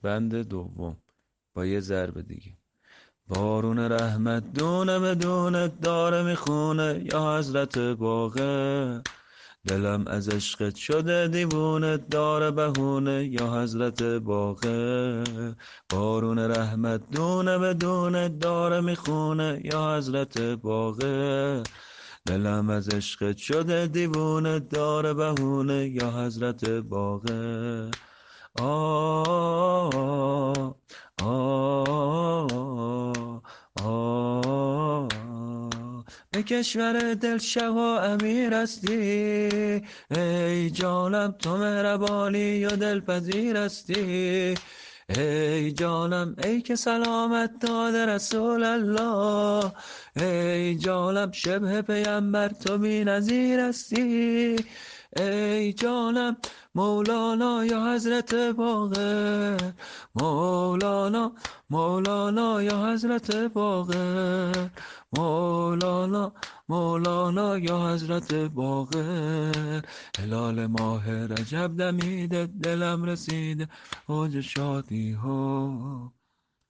بند دوم با یه ضرب دیگه. بارون رحمت دونه بدونت داره میخونه یا حضرت باقر، دلم از عشقت شده دیوونت داره بهونه یا حضرت باقر. بارون رحمت دونه بدونت داره میخونه یا حضرت باقر، دلم از عشقت شده دیوونت داره بهونه یا حضرت باقر. آه آه آه به کشور دل شقا امیر هستی، ای جانم تو مهربانی و دلپذیر هستی. ای جانم ای که سلامت داده رسول الله، ای جانم شبه پیامبر تو بی نظیر هستی. ای جانم مولانا یا حضرت باقر، مولانا مولانا یا حضرت باقر، مولانا مولانا یا حضرت باقر. هلال ماه رجب دمیده دلم رسیده اوج شادی ها.